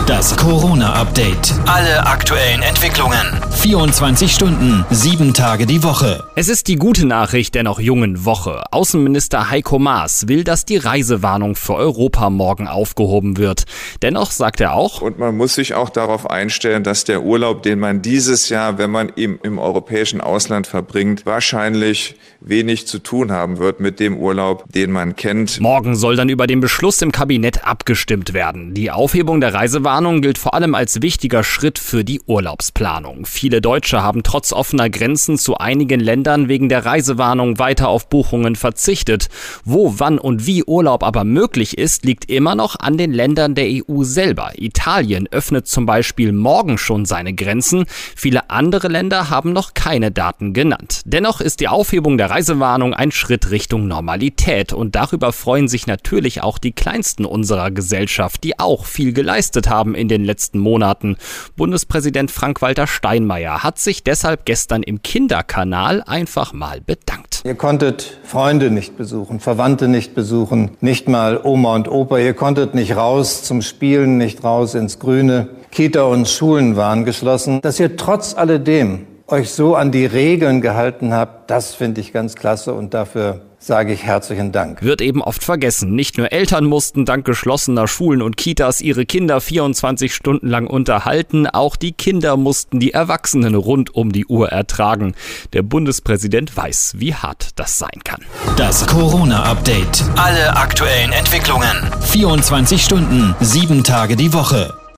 Das Corona-Update. Alle aktuellen Entwicklungen. 24 Stunden, 7 Tage die Woche. Es ist die gute Nachricht der noch jungen Woche. Außenminister Heiko Maas will, dass die Reisewarnung für Europa morgen aufgehoben wird. Dennoch sagt er auch: Und man muss sich auch darauf einstellen, dass der Urlaub, den man dieses Jahr, wenn man ihn im europäischen Ausland verbringt, wahrscheinlich wenig zu tun haben wird mit dem Urlaub, den man kennt. Morgen soll dann über den Beschluss im Kabinett abgestimmt werden. Die Aufhebung der Reisewarnung gilt vor allem als wichtiger Schritt für die Urlaubsplanung. Viele Deutsche haben trotz offener Grenzen zu einigen Ländern wegen der Reisewarnung weiter auf Buchungen verzichtet. Wo, wann und wie Urlaub aber möglich ist, liegt immer noch an den Ländern der EU selber. Italien öffnet zum Beispiel morgen schon seine Grenzen. Viele andere Länder haben noch keine Daten genannt. Dennoch ist die Aufhebung der Reisewarnung ein Schritt Richtung Normalität. Und darüber freuen sich natürlich auch die Kleinsten unserer Gesellschaft, die auch viel geleistet haben in den letzten Monaten. Bundespräsident Frank-Walter Steinmeier hat sich deshalb gestern im Kinderkanal einfach mal bedankt. Ihr konntet Freunde nicht besuchen, Verwandte nicht besuchen, nicht mal Oma und Opa. Ihr konntet nicht raus zum Spielen, nicht raus ins Grüne. Kita und Schulen waren geschlossen. Dass ihr trotz alledem euch so an die Regeln gehalten habt, das finde ich ganz klasse und dafür sage ich herzlichen Dank. Wird eben oft vergessen. Nicht nur Eltern mussten dank geschlossener Schulen und Kitas ihre Kinder 24 Stunden lang unterhalten, auch die Kinder mussten die Erwachsenen rund um die Uhr ertragen. Der Bundespräsident weiß, wie hart das sein kann. Das Corona-Update. Alle aktuellen Entwicklungen. 24 Stunden, 7 Tage die Woche.